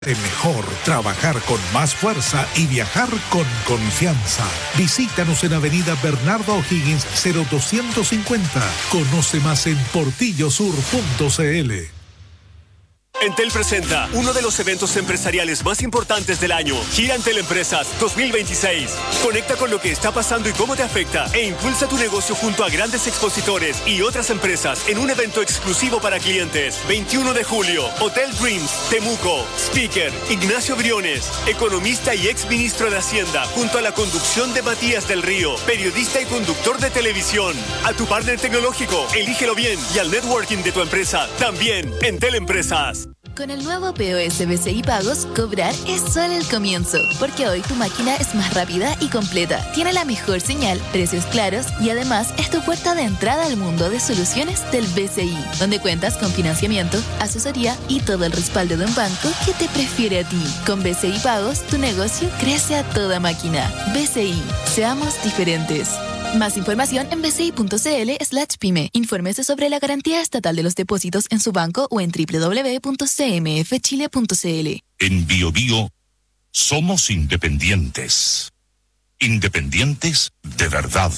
Mejor trabajar con más fuerza y viajar con confianza. Visítanos en Avenida Bernardo O'Higgins 0250. Conoce más en portillosur.cl. Entel presenta uno de los eventos empresariales más importantes del año, Gira Entel Empresas 2026. Conecta con lo que está pasando y cómo te afecta e impulsa tu negocio junto a grandes expositores y otras empresas en un evento exclusivo para clientes. 21 de julio, Hotel Dreams, Temuco. Speaker, Ignacio Briones, economista y ex ministro de Hacienda, junto a la conducción de Matías del Río, periodista y conductor de televisión. A tu partner tecnológico, elígelo bien, y al networking de tu empresa, también, Entel Empresas. Con el nuevo POS BCI Pagos, cobrar es solo el comienzo, porque hoy tu máquina es más rápida y completa, tiene la mejor señal, precios claros y además es tu puerta de entrada al mundo de soluciones del BCI, donde cuentas con financiamiento, asesoría y todo el respaldo de un banco que te prefiere a ti. Con BCI Pagos, tu negocio crece a toda máquina. BCI, seamos diferentes. Más información en bci.cl/pyme. Infórmese sobre la garantía estatal de los depósitos en su banco o en www.cmfchile.cl. En BioBio somos independientes. Independientes de verdad.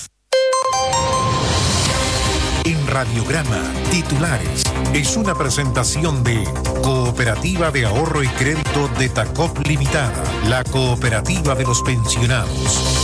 En Radiograma, titulares. Es una presentación de Cooperativa de Ahorro y Crédito de Tacop Limitada, la cooperativa de los pensionados.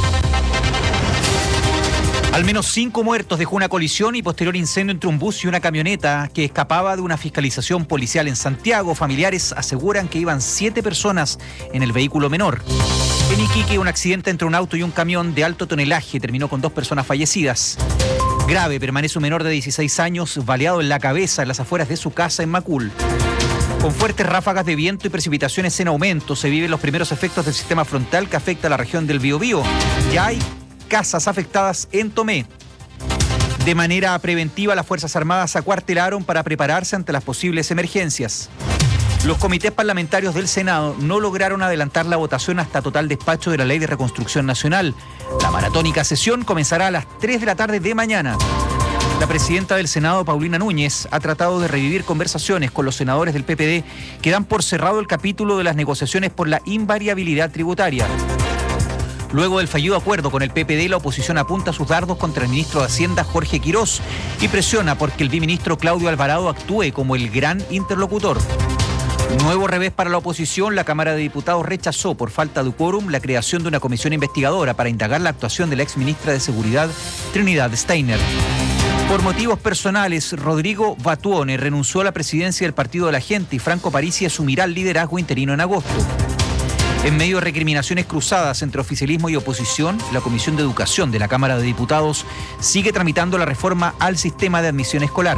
Al menos 5 muertos dejó una colisión y posterior incendio entre un bus y una camioneta que escapaba de una fiscalización policial en Santiago. Familiares aseguran que iban 7 personas en el vehículo menor. En Iquique, un accidente entre un auto y un camión de alto tonelaje terminó con 2 personas fallecidas. Grave permanece un menor de 16 años baleado en la cabeza en las afueras de su casa en Macul. Con fuertes ráfagas de viento y precipitaciones en aumento, se viven los primeros efectos del sistema frontal que afecta a la región del Biobío. Ya hay casas afectadas en Tomé. De manera preventiva, las Fuerzas Armadas se acuartelaron para prepararse ante las posibles emergencias. Los comités parlamentarios del Senado no lograron adelantar la votación hasta total despacho de la Ley de Reconstrucción Nacional. La maratónica sesión comenzará a las 3 de la tarde de mañana. La presidenta del Senado, Paulina Núñez, ha tratado de revivir conversaciones con los senadores del PPD que dan por cerrado el capítulo de las negociaciones por la invariabilidad tributaria. Luego del fallido acuerdo con el PPD, la oposición apunta sus dardos contra el ministro de Hacienda, Jorge Quirós, y presiona porque el viceministro Claudio Alvarado actúe como el gran interlocutor. Nuevo revés para la oposición, la Cámara de Diputados rechazó por falta de quórum la creación de una comisión investigadora para indagar la actuación de la exministra de Seguridad, Trinidad Steiner. Por motivos personales, Rodrigo Batuone renunció a la presidencia del Partido de la Gente y Franco Parisi asumirá el liderazgo interino en agosto. En medio de recriminaciones cruzadas entre oficialismo y oposición, la Comisión de Educación de la Cámara de Diputados sigue tramitando la reforma al sistema de admisión escolar.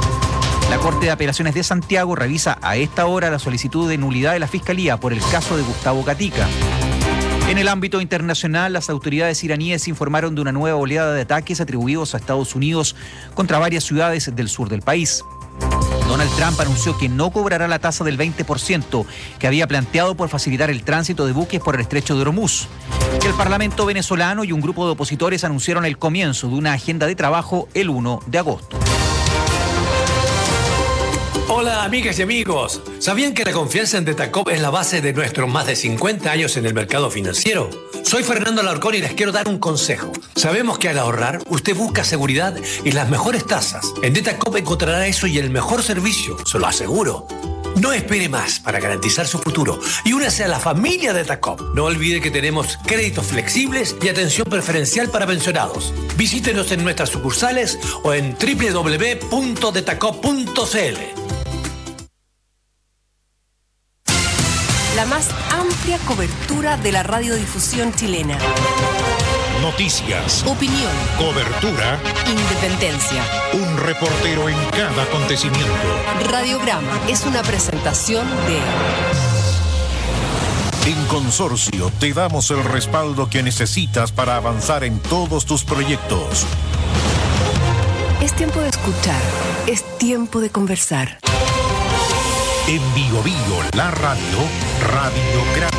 La Corte de Apelaciones de Santiago revisa a esta hora la solicitud de nulidad de la Fiscalía por el caso de Gustavo Gatica. En el ámbito internacional, las autoridades iraníes informaron de una nueva oleada de ataques atribuidos a Estados Unidos contra varias ciudades del sur del país. Donald Trump anunció que no cobrará la tasa del 20% que había planteado por facilitar el tránsito de buques por el estrecho de Hormuz. El Parlamento venezolano y un grupo de opositores anunciaron el comienzo de una agenda de trabajo el 1 de agosto. Hola amigas y amigos, ¿sabían que la confianza en Detacop es la base de nuestros más de 50 años en el mercado financiero? Soy Fernando Alarcón y les quiero dar un consejo. Sabemos que al ahorrar, usted busca seguridad y las mejores tasas. En Detacop encontrará eso y el mejor servicio, se lo aseguro. No espere más para garantizar su futuro y únase a la familia Detacop. No olvide que tenemos créditos flexibles y atención preferencial para pensionados. Visítenos en nuestras sucursales o en www.detacop.cl. La más amplia cobertura de la radiodifusión chilena. Noticias, Opinión, cobertura, independencia. un reportero en cada acontecimiento. Radiograma es una presentación de... En Consorcio te damos el respaldo que necesitas para avanzar en todos tus proyectos. Es tiempo de escuchar, es tiempo de conversar. En BioBio, la radio, Radiograma.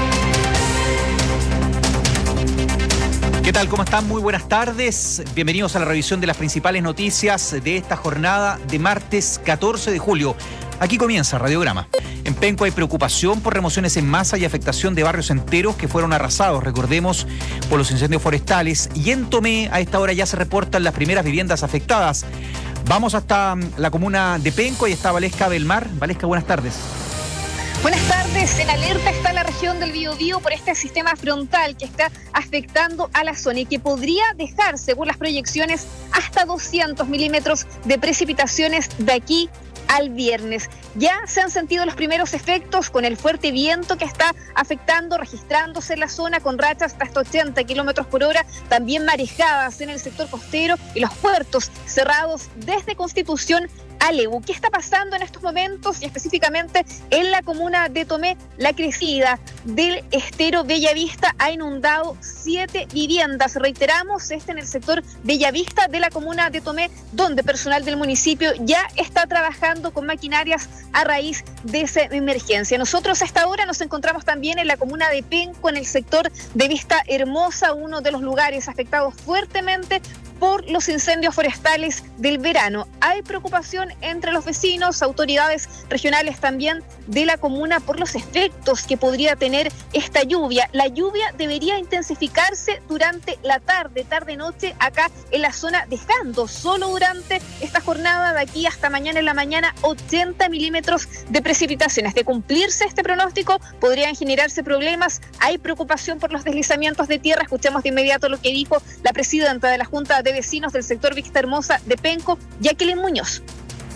¿Qué tal? ¿Cómo están? Muy buenas tardes. Bienvenidos a la revisión de las principales noticias de esta jornada de martes 14 de julio. Aquí comienza Radiograma. En Penco hay preocupación por remociones en masa y afectación de barrios enteros que fueron arrasados, recordemos, por los incendios forestales. Y en Tomé, a esta hora ya se reportan las primeras viviendas afectadas. Vamos hasta la comuna de Penco y está Valesca Belmar. Valesca, buenas tardes. Buenas tardes. En alerta está la región del Biobío por este sistema frontal que está afectando a la zona y que podría dejar, según las proyecciones, hasta 200 milímetros de precipitaciones de aquí al viernes. Ya se han sentido los primeros efectos con el fuerte viento que está afectando, registrándose en la zona con rachas hasta 80 kilómetros por hora, también marejadas en el sector costero y los puertos cerrados desde Constitución a Lebu. ¿Qué está pasando en estos momentos y específicamente en la comuna de Tomé? La crecida del estero Bellavista ha inundado 7 viviendas. Reiteramos, en el sector Bellavista de la comuna de Tomé, donde personal del municipio ya está trabajando con maquinarias a raíz de esa emergencia. Nosotros a esta hora nos encontramos también en la comuna de Penco, en el sector de Vista Hermosa, uno de los lugares afectados fuertemente por los incendios forestales del verano. Hay preocupación entre los vecinos, autoridades regionales también de la comuna por los efectos que podría tener esta lluvia. La lluvia debería intensificarse durante la tarde-noche acá en la zona, dejando solo durante esta jornada de aquí hasta mañana en la mañana 80 milímetros de precipitaciones. De cumplirse este pronóstico, podrían generarse problemas. Hay preocupación por los deslizamientos de tierra. Escuchemos de inmediato lo que dijo la presidenta de la Junta de Vecinos del sector Vista Hermosa de Penco, Jacqueline Muñoz.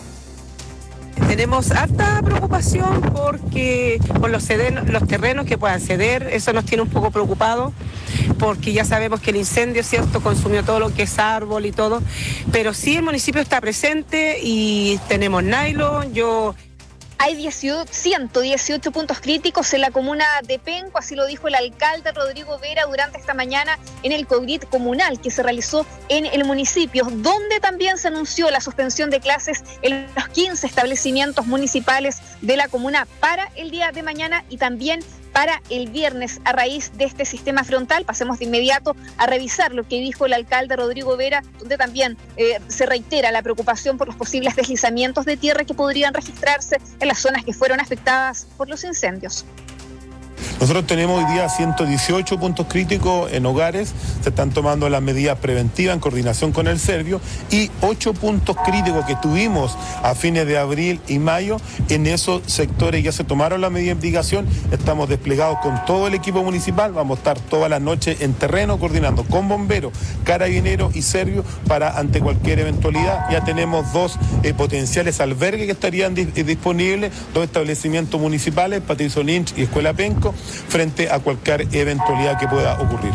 Tenemos harta preocupación porque por los terrenos que puedan ceder, eso nos tiene un poco preocupados, porque ya sabemos que el incendio, ¿cierto?, consumió todo lo que es árbol y todo, pero sí el municipio está presente y tenemos nylon. Hay 118 puntos críticos en la comuna de Penco, así lo dijo el alcalde Rodrigo Vera durante esta mañana en el COGRIT comunal que se realizó en el municipio, donde también se anunció la suspensión de clases en los 15 establecimientos municipales de la comuna para el día de mañana y también para el viernes a raíz de este sistema frontal. Pasemos de inmediato a revisar lo que dijo el alcalde Rodrigo Vera, donde también se reitera la preocupación por los posibles deslizamientos de tierra que podrían registrarse en las zonas que fueron afectadas por los incendios. Nosotros tenemos hoy día 118 puntos críticos en hogares, se están tomando las medidas preventivas en coordinación con el Servio, y 8 puntos críticos que tuvimos a fines de abril y mayo. En esos sectores ya se tomaron las medidas de mitigación, estamos desplegados con todo el equipo municipal, vamos a estar toda la noche en terreno coordinando con bomberos, carabineros y Servio para ante cualquier eventualidad. Ya tenemos 2 potenciales albergues que estarían disponibles, 2 establecimientos municipales, Patricio Lynch y Escuela Penco, frente a cualquier eventualidad que pueda ocurrir.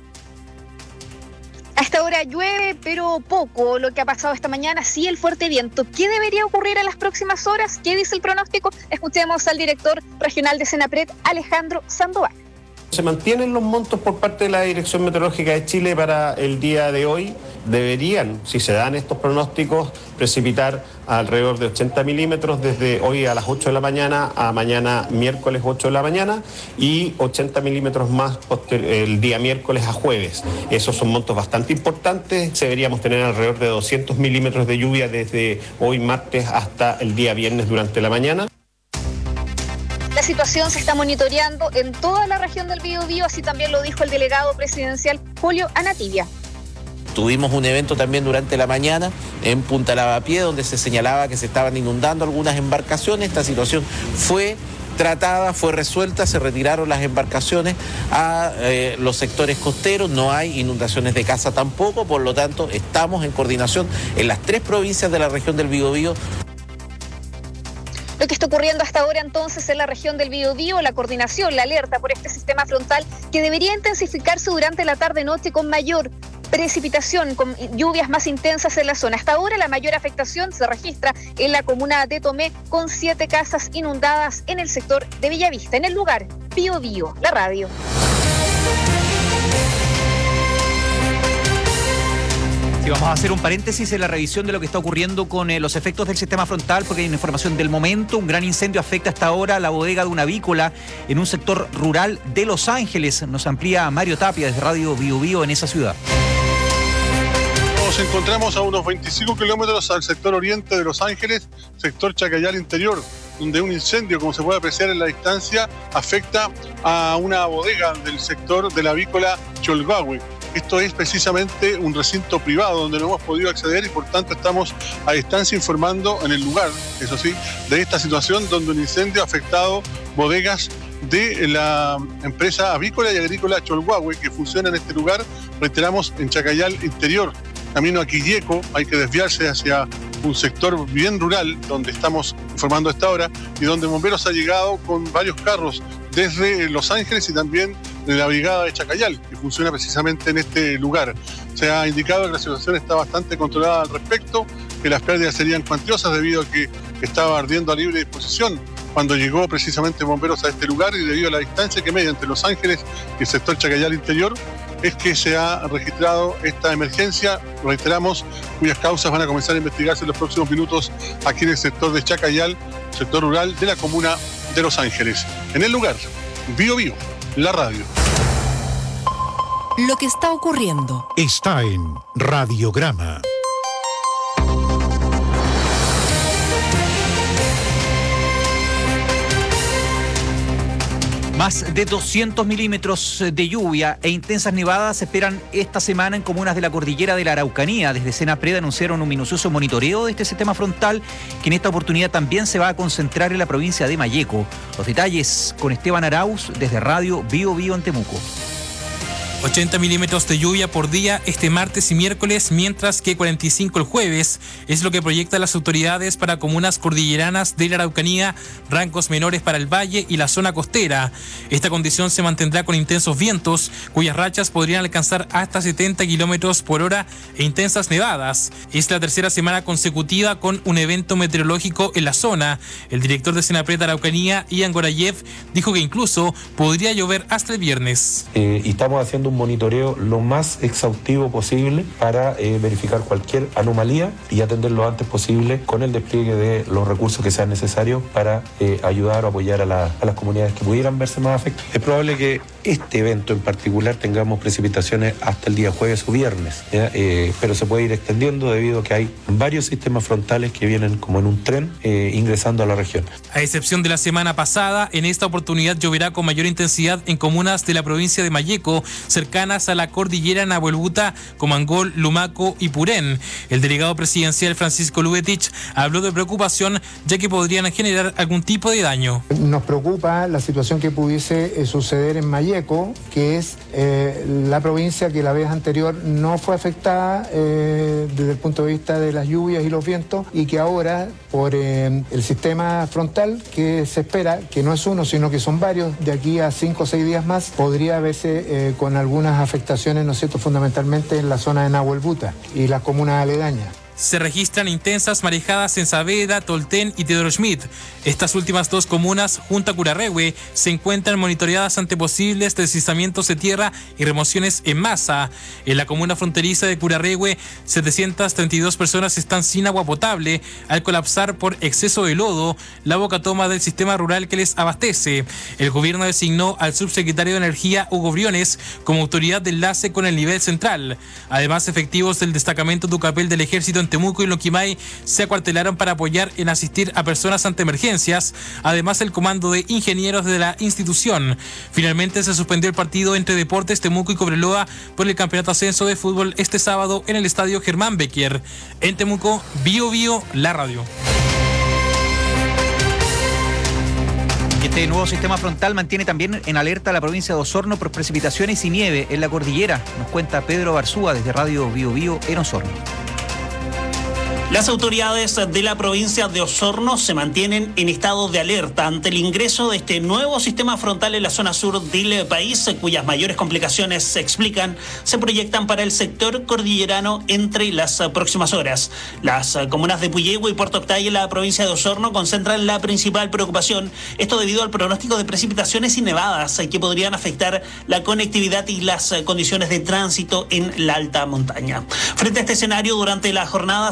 A esta hora llueve, pero poco lo que ha pasado esta mañana, sí el fuerte viento. ¿Qué debería ocurrir en las próximas horas? ¿Qué dice el pronóstico? Escuchemos al director regional de Senapred, Alejandro Sandoval. Se mantienen los montos por parte de la Dirección Meteorológica de Chile para el día de hoy. Deberían, si se dan estos pronósticos, precipitar alrededor de 80 milímetros desde hoy a las 8 de la mañana a mañana miércoles 8 de la mañana y 80 milímetros más el día miércoles a jueves. Esos son montos bastante importantes. Deberíamos tener alrededor de 200 milímetros de lluvia desde hoy martes hasta el día viernes durante la mañana. La situación se está monitoreando en toda la región del Biobío, así también lo dijo el delegado presidencial Julio Anativia. Tuvimos un evento también durante la mañana en Punta Lavapié, donde se señalaba que se estaban inundando algunas embarcaciones. Esta situación fue tratada, fue resuelta, se retiraron las embarcaciones a los sectores costeros, no hay inundaciones de casa tampoco, por lo tanto estamos en coordinación en las 3 provincias de la región del Biobío. Lo que está ocurriendo hasta ahora entonces en la región del Biobío, la coordinación, la alerta por este sistema frontal que debería intensificarse durante la tarde-noche con mayor precipitación, con lluvias más intensas en la zona. Hasta ahora la mayor afectación se registra en la comuna de Tomé, con 7 casas inundadas en el sector de Bellavista. En el lugar, Biobío, la radio. Y vamos a hacer un paréntesis en la revisión de lo que está ocurriendo con los efectos del sistema frontal, porque hay una información del momento. Un gran incendio afecta hasta ahora la bodega de una avícola en un sector rural de Los Ángeles. Nos amplía Mario Tapia desde Radio Biobío en esa ciudad. Nos encontramos a unos 25 kilómetros al sector oriente de Los Ángeles, sector Chacayal Interior, donde un incendio, como se puede apreciar en la distancia, afecta a una bodega del sector de la avícola Cholguahue. Esto es precisamente un recinto privado donde no hemos podido acceder y por tanto estamos a distancia informando en el lugar, eso sí, de esta situación donde un incendio ha afectado bodegas de la empresa avícola y agrícola Cholguahue que funciona en este lugar, reiteramos, en Chacayal Interior. Camino a Quilleco, hay que desviarse hacia un sector bien rural donde estamos informando a esta hora y donde Bomberos ha llegado con varios carros desde Los Ángeles y también de la brigada de Chacayal, que funciona precisamente en este lugar. Se ha indicado que la situación está bastante controlada al respecto, que las pérdidas serían cuantiosas debido a que estaba ardiendo a libre disposición cuando llegó precisamente Bomberos a este lugar y debido a la distancia que media entre Los Ángeles y el sector Chacayal Interior es que se ha registrado esta emergencia, reiteramos, cuyas causas van a comenzar a investigarse en los próximos minutos aquí en el sector de Chacayal, sector rural de la comuna de Los Ángeles. En el lugar, Bío Bío, la radio. Lo que está ocurriendo está en Radiograma. Más de 200 milímetros de lluvia e intensas nevadas se esperan esta semana en comunas de la cordillera de la Araucanía. Desde Senapred anunciaron un minucioso monitoreo de este sistema frontal que en esta oportunidad también se va a concentrar en la provincia de Malleco. Los detalles con Esteban Arauz desde Radio Bío Bío en Temuco. 80 milímetros de lluvia por día este martes y miércoles, mientras que 45 el jueves, es lo que proyectan las autoridades para comunas cordilleranas de la Araucanía, rangos menores para el valle y la zona costera. Esta condición se mantendrá con intensos vientos, cuyas rachas podrían alcanzar hasta 70 kilómetros por hora e intensas nevadas. Es la tercera semana consecutiva con un evento meteorológico en la zona. El director de Senapred Araucanía, Ian Gorayev, dijo que incluso podría llover hasta el viernes. Y estamos haciendo un monitoreo lo más exhaustivo posible para verificar cualquier anomalía y atender lo antes posible con el despliegue de los recursos que sean necesarios para ayudar o apoyar a las comunidades que pudieran verse más afectadas. Es probable que este evento en particular tengamos precipitaciones hasta el día jueves o viernes, pero se puede ir extendiendo debido a que hay varios sistemas frontales que vienen como en un tren ingresando a la región. A excepción de la semana pasada, en esta oportunidad lloverá con mayor intensidad en comunas de la provincia de Malleco, cercanas a la cordillera Nahuelbuta, Comangol, Lumaco y Purén. El delegado presidencial Francisco Lubetich habló de preocupación ya que podrían generar algún tipo de daño. Nos preocupa la situación que pudiese suceder en Malleco, que es la provincia que la vez anterior no fue afectada desde el punto de vista de las lluvias y los vientos y que ahora por el sistema frontal que se espera, que no es uno sino que son varios, de aquí a 5 o 6 días más podría verse con algunas afectaciones, ¿no es cierto?, fundamentalmente en la zona de Nahuelbuta y las comunas aledañas. Se registran intensas marejadas en Saavedra, Tolten y Teodoro Schmidt. Estas últimas dos comunas, junto a Curarrehue, se encuentran monitoreadas ante posibles deslizamientos de tierra y remociones en masa. En la comuna fronteriza de Curarrehue, 732 personas están sin agua potable al colapsar por exceso de lodo la boca toma del sistema rural que les abastece. El gobierno designó al subsecretario de Energía, Hugo Briones, como autoridad de enlace con el nivel central. Además, efectivos del destacamento Tucapel del Ejército en Temuco y Loquimay se acuartelaron para apoyar en asistir a personas ante emergencias, además el comando de ingenieros de la institución. Finalmente se suspendió el partido entre Deportes Temuco y Cobreloa por el campeonato ascenso de fútbol este sábado en el estadio Germán Becker. En Temuco, Bío Bío, la radio. Este nuevo sistema frontal mantiene también en alerta a la provincia de Osorno por precipitaciones y nieve en la cordillera. Nos cuenta Pedro Barzúa desde Radio Bío Bío en Osorno. Las autoridades de la provincia de Osorno se mantienen en estado de alerta ante el ingreso de este nuevo sistema frontal en la zona sur del país, cuyas mayores complicaciones se proyectan para el sector cordillerano entre las próximas horas. Las comunas de Puyehue y Puerto Octay en la provincia de Osorno concentran la principal preocupación, esto debido al pronóstico de precipitaciones y nevadas que podrían afectar la conectividad y las condiciones de tránsito en la alta montaña. Frente a este escenario, durante la jornada se desarrolló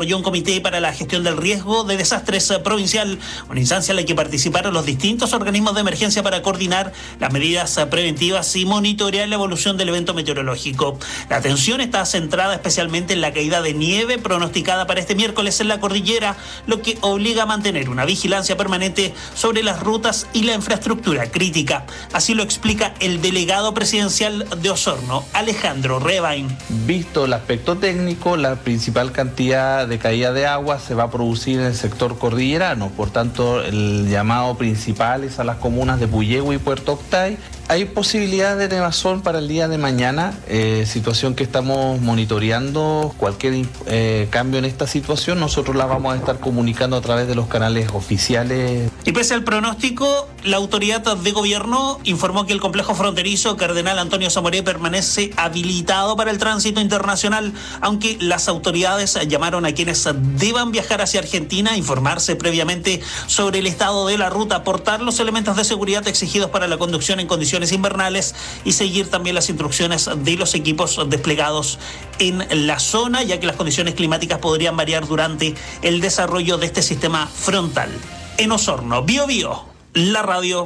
desarrolló un comité para la gestión del riesgo de desastres provincial, una instancia en la que participaron los distintos organismos de emergencia para coordinar las medidas preventivas y monitorear la evolución del evento meteorológico. La atención está centrada especialmente en la caída de nieve pronosticada para este miércoles en la cordillera, lo que obliga a mantener una vigilancia permanente sobre las rutas y la infraestructura crítica. Así lo explica el delegado presidencial de Osorno, Alejandro Rebain. Visto el aspecto técnico, la principal cantidad de caída de agua se va a producir en el sector cordillerano. Por tanto, el llamado principal es a las comunas de Puyehue y Puerto Octay. Hay posibilidad de nevazón para el día de mañana, situación que estamos monitoreando. Cualquier cambio en esta situación, nosotros la vamos a estar comunicando a través de los canales oficiales. Y pese al pronóstico, la autoridad de gobierno informó que el complejo fronterizo Cardenal Antonio Zamoré permanece habilitado para el tránsito internacional, aunque las autoridades llamaron a quienes deban viajar hacia Argentina a informarse previamente sobre el estado de la ruta, aportar los elementos de seguridad exigidos para la conducción en condiciones invernales y seguir también las instrucciones de los equipos desplegados en la zona, ya que las condiciones climáticas podrían variar durante el desarrollo de este sistema frontal. En Osorno, Bio Bio, la radio.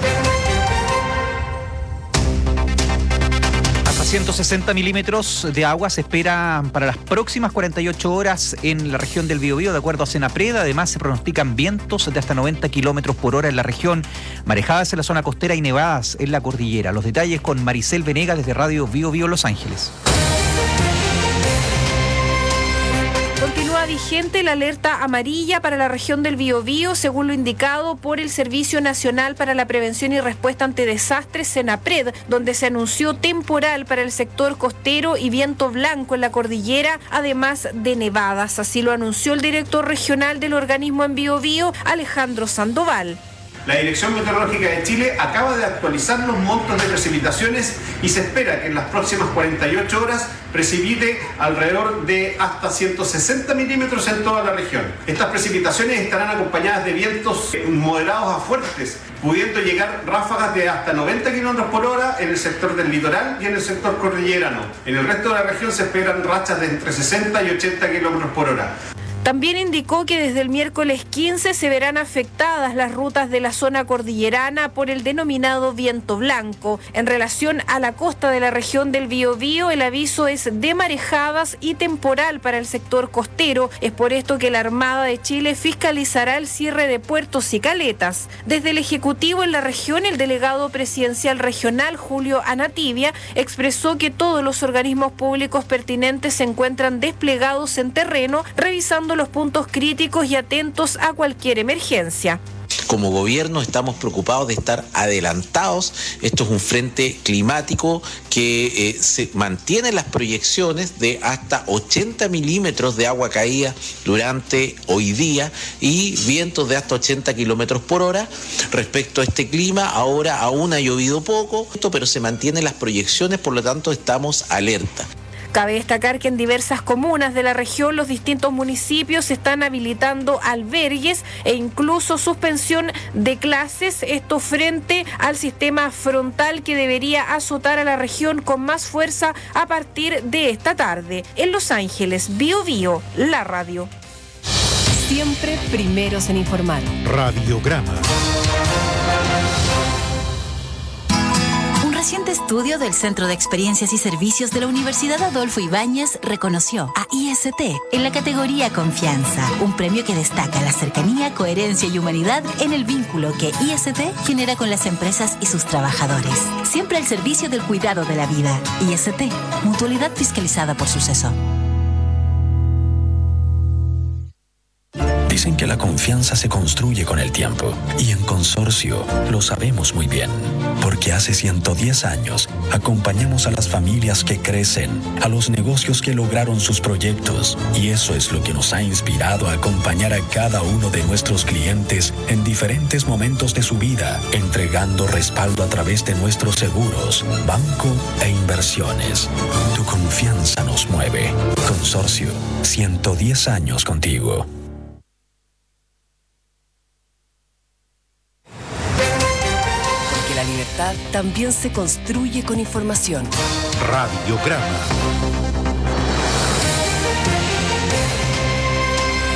Hasta 160 milímetros de agua se espera para las próximas 48 horas en la región del Biobío, de acuerdo a Senapred. Además, se pronostican vientos de hasta 90 kilómetros por hora en la región, marejadas en la zona costera y nevadas en la cordillera. Los detalles con Maricel Venegas desde Radio Biobío Los Ángeles. Continúa vigente la alerta amarilla para la región del Biobío, según lo indicado por el Servicio Nacional para la Prevención y Respuesta ante Desastres, Senapred, donde se anunció temporal para el sector costero y viento blanco en la cordillera, además de nevadas. Así lo anunció el director regional del organismo en Biobío, Alejandro Sandoval. La Dirección Meteorológica de Chile acaba de actualizar los montos de precipitaciones y se espera que en las próximas 48 horas precipite alrededor de hasta 160 milímetros en toda la región. Estas precipitaciones estarán acompañadas de vientos moderados a fuertes, pudiendo llegar ráfagas de hasta 90 kilómetros por hora en el sector del litoral y en el sector cordillerano. En el resto de la región se esperan rachas de entre 60 y 80 kilómetros por hora. También indicó que desde el miércoles 15 se verán afectadas las rutas de la zona cordillerana por el denominado viento blanco. En relación a la costa de la región del Biobío, el aviso es de marejadas y temporal para el sector costero. Es por esto que la Armada de Chile fiscalizará el cierre de puertos y caletas. Desde el Ejecutivo en la región, el delegado presidencial regional, Julio Anativia, expresó que todos los organismos públicos pertinentes se encuentran desplegados en terreno, revisando los puntos críticos y atentos a cualquier emergencia. Como gobierno estamos preocupados de estar adelantados. Esto es un frente climático que se mantiene las proyecciones de hasta 80 milímetros de agua caída durante hoy día y vientos de hasta 80 kilómetros por hora. Respecto a este clima, ahora aún ha llovido poco, pero se mantienen las proyecciones, por lo tanto estamos alerta. Cabe destacar que en diversas comunas de la región los distintos municipios están habilitando albergues e incluso suspensión de clases, esto frente al sistema frontal que debería azotar a la región con más fuerza a partir de esta tarde. En Los Ángeles, Biobío, la radio. Siempre primeros en informar. Radiograma. Un reciente estudio del Centro de Experiencias y Servicios de la Universidad Adolfo Ibáñez reconoció a IST en la categoría Confianza, un premio que destaca la cercanía, coherencia y humanidad en el vínculo que IST genera con las empresas y sus trabajadores. Siempre al servicio del cuidado de la vida. IST, mutualidad fiscalizada por Suceso. Dicen que la confianza se construye con el tiempo y en Consorcio lo sabemos muy bien, porque hace 110 años acompañamos a las familias que crecen, a los negocios que lograron sus proyectos y eso es lo que nos ha inspirado a acompañar a cada uno de nuestros clientes en diferentes momentos de su vida, entregando respaldo a través de nuestros seguros, banco e inversiones. Tu confianza nos mueve. Consorcio, 110 años contigo. La libertad también se construye con información. Radiograma.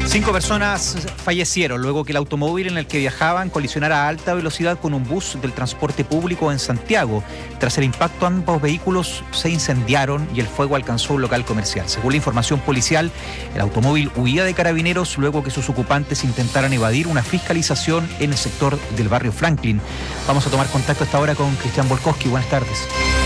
5 personas fallecieron luego que el automóvil en el que viajaban colisionara a alta velocidad con un bus del transporte público en Santiago. Tras el impacto, ambos vehículos se incendiaron y el fuego alcanzó un local comercial. Según la información policial, el automóvil huía de Carabineros luego que sus ocupantes intentaran evadir una fiscalización en el sector del barrio Franklin. Vamos a tomar contacto a esta hora con Cristian Volkowski. Buenas tardes.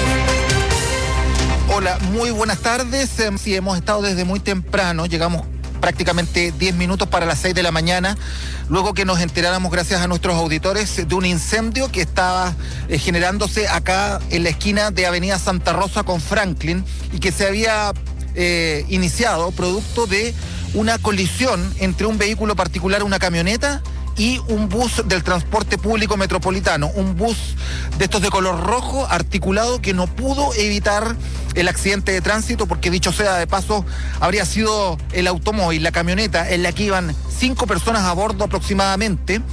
Hola, muy buenas tardes. Sí, hemos estado desde muy temprano, llegamos prácticamente 10 minutos para las 6 de la mañana, luego que nos enteráramos, gracias a nuestros auditores, de un incendio que estaba generándose acá en la esquina de Avenida Santa Rosa con Franklin y que se había iniciado producto de una colisión entre un vehículo particular, una camioneta, y un bus del transporte público metropolitano, un bus de estos de color rojo articulado que no pudo evitar el accidente de tránsito porque, dicho sea de paso, habría sido el automóvil, la camioneta en la que iban 5 personas a bordo aproximadamente,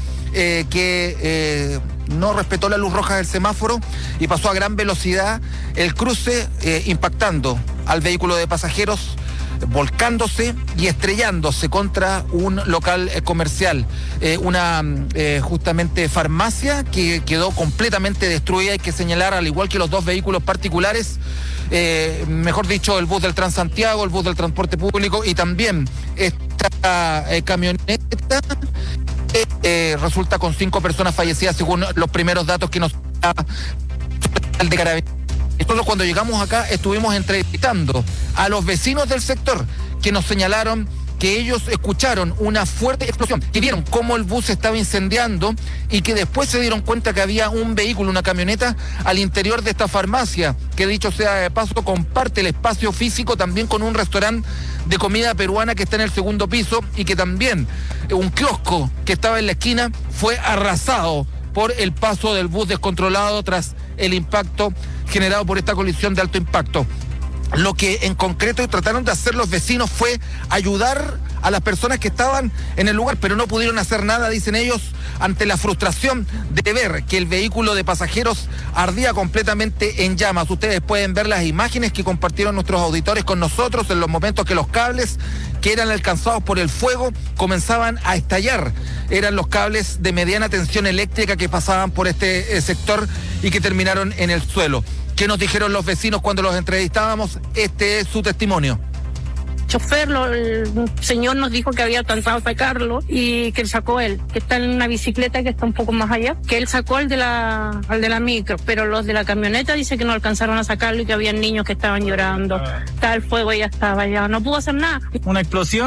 que no respetó la luz roja del semáforo y pasó a gran velocidad el cruce, impactando al vehículo de pasajeros, volcándose y estrellándose contra un local comercial, una justamente farmacia que quedó completamente destruida. Hay que señalar, al igual que los 2 vehículos particulares, mejor dicho, el bus del Transantiago, el bus del transporte público y también esta camioneta, resulta con 5 personas fallecidas según los primeros datos que nos da el de Carabineros. Nosotros, cuando llegamos acá, estuvimos entrevistando a los vecinos del sector que nos señalaron que ellos escucharon una fuerte explosión, que vieron cómo el bus se estaba incendiando y que después se dieron cuenta que había un vehículo, una camioneta, al interior de esta farmacia, que, dicho sea de paso, comparte el espacio físico también con un restaurante de comida peruana que está en el 2.º piso y que también un kiosco que estaba en la esquina fue arrasado por el paso del bus descontrolado tras el impacto generado por esta colisión de alto impacto. Lo que en concreto trataron de hacer los vecinos fue ayudar a las personas que estaban en el lugar, pero no pudieron hacer nada, dicen ellos, ante la frustración de ver que el vehículo de pasajeros ardía completamente en llamas. Ustedes pueden ver las imágenes que compartieron nuestros auditores con nosotros en los momentos que los cables que eran alcanzados por el fuego comenzaban a estallar. Eran los cables de mediana tensión eléctrica que pasaban por este sector y que terminaron en el suelo. ¿Qué nos dijeron los vecinos cuando los entrevistábamos? Este es su testimonio. Chofer, el señor nos dijo que había alcanzado a sacarlo y que él sacó él, que está en una bicicleta que está un poco más allá, que él sacó al de la micro, pero los de la camioneta dice que no alcanzaron a sacarlo y que había niños que estaban llorando. Estaba el fuego y ya estaba, ya no pudo hacer nada. Una explosión